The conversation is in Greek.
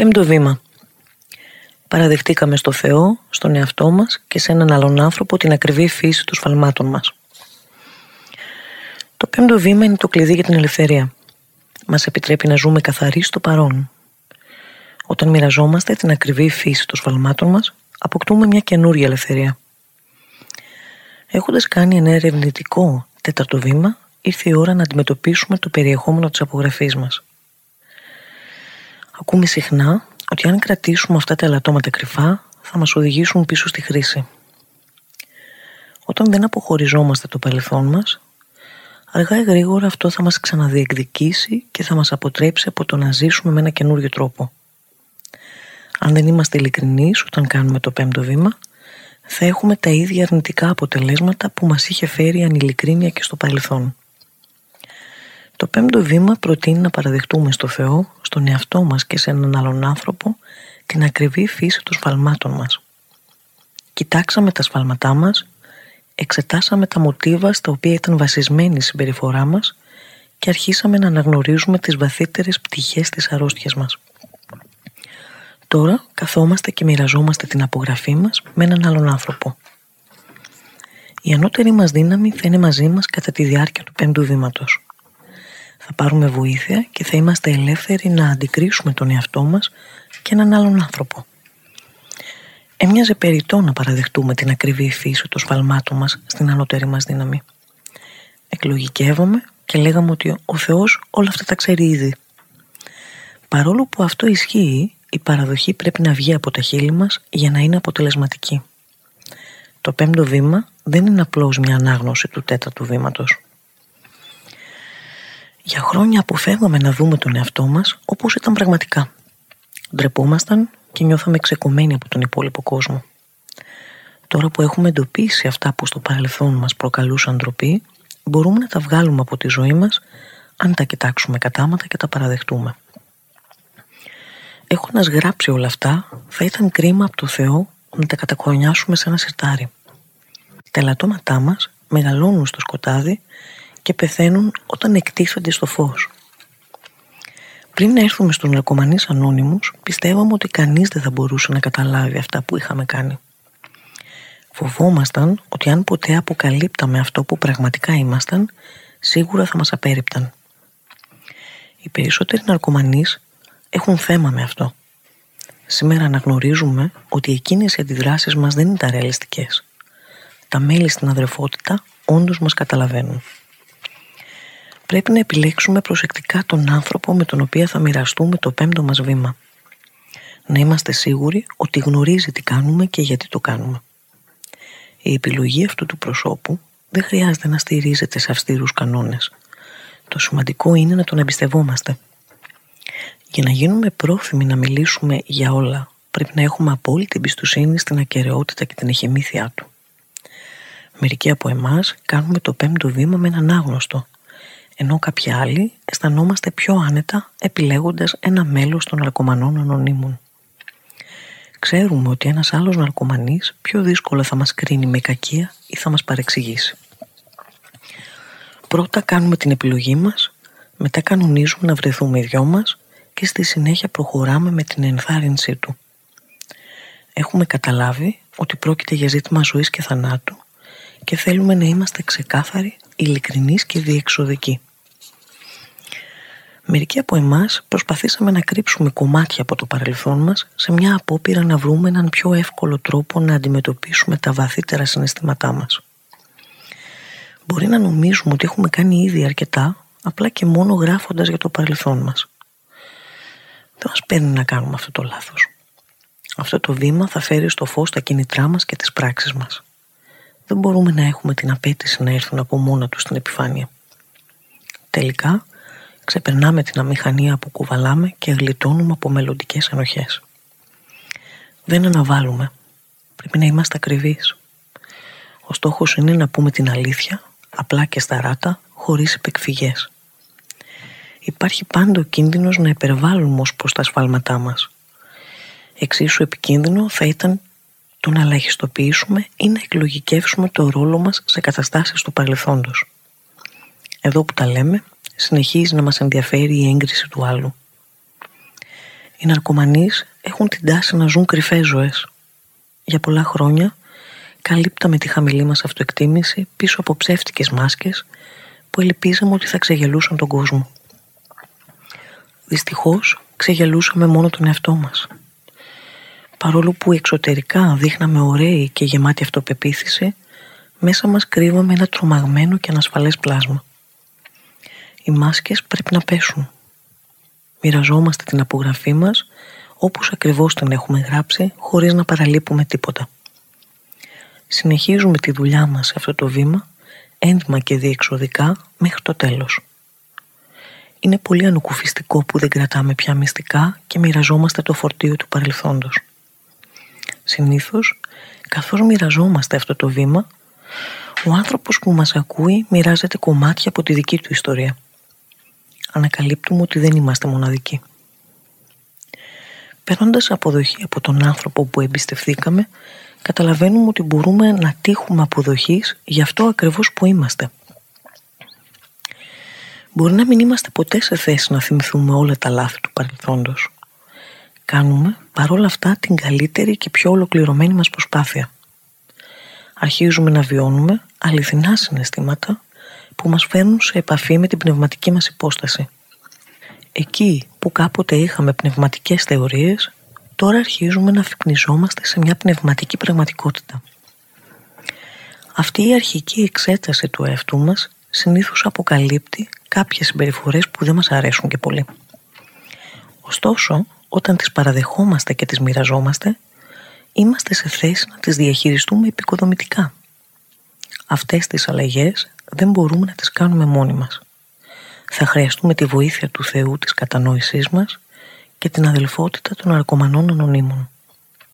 Πέμπτο βήμα. Παραδεχτήκαμε στο Θεό, στον εαυτό μας και σε έναν άλλον άνθρωπο την ακριβή φύση των σφαλμάτων μας. Το πέμπτο βήμα είναι το κλειδί για την ελευθερία. Μας επιτρέπει να ζούμε καθαροί στο παρόν. Όταν μοιραζόμαστε την ακριβή φύση των σφαλμάτων μας, αποκτούμε μια καινούργια ελευθερία. Έχοντας κάνει ένα ερευνητικό τέταρτο βήμα, ήρθε η ώρα να αντιμετωπίσουμε το περιεχόμενο της απογραφής μας. Ακούμε συχνά ότι αν κρατήσουμε αυτά τα ελαττώματα κρυφά, θα μας οδηγήσουν πίσω στη χρήση. Όταν δεν αποχωριζόμαστε το παρελθόν μας, αργά ή γρήγορα αυτό θα μας ξαναδιεκδικήσει και θα μας αποτρέψει από το να ζήσουμε με ένα καινούριο τρόπο. Αν δεν είμαστε ειλικρινείς όταν κάνουμε το πέμπτο βήμα, θα έχουμε τα ίδια αρνητικά αποτελέσματα που μας είχε φέρει η ανηλικρίνεια και στο παρελθόν. Το πέμπτο βήμα προτείνει να παραδεχτούμε στο Θεό, στον εαυτό μας και σε έναν άλλον άνθρωπο την ακριβή φύση των σφαλμάτων μας. Κοιτάξαμε τα σφάλματά μας, εξετάσαμε τα μοτίβα στα οποία ήταν βασισμένη η συμπεριφορά μας και αρχίσαμε να αναγνωρίζουμε τις βαθύτερες πτυχές της αρρώστιας μας. Τώρα καθόμαστε και μοιραζόμαστε την απογραφή μας με έναν άλλον άνθρωπο. Η ανώτερη μας δύναμη θα είναι μαζί μας κατά τη διάρκεια του πέμπτου βήματος. Θα πάρουμε βοήθεια και θα είμαστε ελεύθεροι να αντικρίσουμε τον εαυτό μας και έναν άλλον άνθρωπο. Έμοιαζε περιττό να παραδεχτούμε την ακριβή φύση των σφαλμάτων μας στην ανώτερη μας δύναμη. Εκλογικεύαμε και λέγαμε ότι ο Θεός όλα αυτά τα ξέρει ήδη. Παρόλο που αυτό ισχύει, η παραδοχή πρέπει να βγει από τα χείλη μας για να είναι αποτελεσματική. Το πέμπτο βήμα δεν είναι απλώς μια ανάγνωση του τέταρτου βήματος. Για χρόνια αποφεύγαμε να δούμε τον εαυτό μας όπως ήταν πραγματικά. Ντρεπόμασταν και νιώθαμε ξεκομμένοι από τον υπόλοιπο κόσμο. Τώρα που έχουμε εντοπίσει αυτά που στο παρελθόν μας προκαλούσαν ντροπή, μπορούμε να τα βγάλουμε από τη ζωή μας αν τα κοιτάξουμε κατάματα και τα παραδεχτούμε. Έχοντας γράψει όλα αυτά, θα ήταν κρίμα από το Θεό να τα κατακονιάσουμε σε ένα σιρτάρι. Τα ελαττώματά μας μεγαλώνουν στο σκοτάδι και πεθαίνουν όταν εκτίθενται στο φως. Πριν έρθουμε στους Ναρκωμανείς Ανώνυμους, πιστεύαμε ότι κανείς δεν θα μπορούσε να καταλάβει αυτά που είχαμε κάνει. Φοβόμασταν ότι αν ποτέ αποκαλύπταμε αυτό που πραγματικά ήμασταν, σίγουρα θα μας απέρριπταν. Οι περισσότεροι ναρκωμανείς έχουν θέμα με αυτό. Σήμερα αναγνωρίζουμε ότι εκείνες οι αντιδράσεις μας δεν ήταν ρεαλιστικές. Τα μέλη στην αδρεφότητα όντως μας καταλαβαίνουν. Πρέπει να επιλέξουμε προσεκτικά τον άνθρωπο με τον οποίο θα μοιραστούμε το πέμπτο μας βήμα. Να είμαστε σίγουροι ότι γνωρίζει τι κάνουμε και γιατί το κάνουμε. Η επιλογή αυτού του προσώπου δεν χρειάζεται να στηρίζεται σε αυστηρούς κανόνες. Το σημαντικό είναι να τον εμπιστευόμαστε. Για να γίνουμε πρόθυμοι να μιλήσουμε για όλα, πρέπει να έχουμε απόλυτη εμπιστοσύνη στην ακεραιότητα και την εχεμήθεια του. Μερικοί από εμάς κάνουμε το πέμπτο βήμα με έναν άγνωστο, ενώ κάποιοι άλλοι αισθανόμαστε πιο άνετα επιλέγοντας ένα μέλος των Ναρκωμανών Ανωνύμων. Ξέρουμε ότι ένας άλλος ναρκωμανής πιο δύσκολα θα μας κρίνει με κακία ή θα μας παρεξηγήσει. Πρώτα κάνουμε την επιλογή μας, μετά κανονίζουμε να βρεθούμε οι δυο μας και στη συνέχεια προχωράμε με την ενθάρρυνσή του. Έχουμε καταλάβει ότι πρόκειται για ζήτημα ζωής και θανάτου και θέλουμε να είμαστε ξεκάθαροι, ειλικρινείς και διεξοδικοί. Μερικοί από εμάς προσπαθήσαμε να κρύψουμε κομμάτια από το παρελθόν μας σε μια απόπειρα να βρούμε έναν πιο εύκολο τρόπο να αντιμετωπίσουμε τα βαθύτερα συναισθήματά μας. Μπορεί να νομίζουμε ότι έχουμε κάνει ήδη αρκετά, απλά και μόνο γράφοντας για το παρελθόν μας. Δεν μας παίρνει να κάνουμε αυτό το λάθος. Αυτό το βήμα θα φέρει στο φως τα κίνητρά μας και τις πράξεις μας. Δεν μπορούμε να έχουμε την απέτηση να έρθουν από μόνα τους στην επιφάνεια. Τελικά, ξεπερνάμε την αμηχανία που κουβαλάμε και γλιτώνουμε από μελλοντικές ενοχές. Δεν αναβάλουμε. Πρέπει να είμαστε ακριβείς. Ο στόχος είναι να πούμε την αλήθεια, απλά και σταράτα, χωρίς επεκφυγές. Υπάρχει πάντα ο κίνδυνος να υπερβάλλουμε ως προς τα σφάλματά μας. Εξίσου επικίνδυνο θα ήταν το να ελαχιστοποιήσουμε ή να εκλογικεύσουμε το ρόλο μας σε καταστάσεις του παρελθόντος. Εδώ που τα λέμε, συνεχίζει να μας ενδιαφέρει η έγκριση του άλλου. Οι ναρκωμανείς έχουν την τάση να ζουν κρυφές ζωές. Για πολλά χρόνια καλύπταμε τη χαμηλή μας αυτοεκτίμηση πίσω από ψεύτικες μάσκες που ελπίζαμε ότι θα ξεγελούσαν τον κόσμο. Δυστυχώς ξεγελούσαμε μόνο τον εαυτό μας. Παρόλο που εξωτερικά δείχναμε ωραίοι και γεμάτη αυτοπεποίθηση, μέσα μας κρύβαμε ένα τρομαγμένο και ανασφαλές πλάσμα. Οι μάσκες πρέπει να πέσουν. Μοιραζόμαστε την απογραφή μας όπως ακριβώς την έχουμε γράψει, χωρίς να παραλείπουμε τίποτα. Συνεχίζουμε τη δουλειά μας σε αυτό το βήμα, έντιμα και διεξοδικά, μέχρι το τέλος. Είναι πολύ ανακουφιστικό που δεν κρατάμε πια μυστικά και μοιραζόμαστε το φορτίο του παρελθόντος. Συνήθως, καθώς μοιραζόμαστε αυτό το βήμα, ο άνθρωπος που μας ακούει μοιράζεται κομμάτια από τη δική του ιστορία. Ανακαλύπτουμε ότι δεν είμαστε μοναδικοί. Παίρνοντας αποδοχή από τον άνθρωπο που εμπιστευθήκαμε, καταλαβαίνουμε ότι μπορούμε να τύχουμε αποδοχής για αυτό ακριβώς που είμαστε. Μπορεί να μην είμαστε ποτέ σε θέση να θυμηθούμε όλα τα λάθη του παρελθόντος. Κάνουμε παρόλα αυτά την καλύτερη και πιο ολοκληρωμένη μας προσπάθεια. Αρχίζουμε να βιώνουμε αληθινά συναισθήματα που μας φέρνουν σε επαφή με την πνευματική μας υπόσταση. Εκεί που κάποτε είχαμε πνευματικές θεωρίες, τώρα αρχίζουμε να αφυπνιζόμαστε σε μια πνευματική πραγματικότητα. Αυτή η αρχική εξέταση του εαυτού μας συνήθως αποκαλύπτει κάποιες συμπεριφορές που δεν μας αρέσουν και πολύ. Ωστόσο, όταν τις παραδεχόμαστε και τις μοιραζόμαστε, είμαστε σε θέση να τις διαχειριστούμε επικοδομητικά. Αυτές τις αλλαγές δεν μπορούμε να τις κάνουμε μόνοι μας. Θα χρειαστούμε τη βοήθεια του Θεού, της κατανόησής μας και την αδελφότητα των ναρκωμανών ανωνύμων.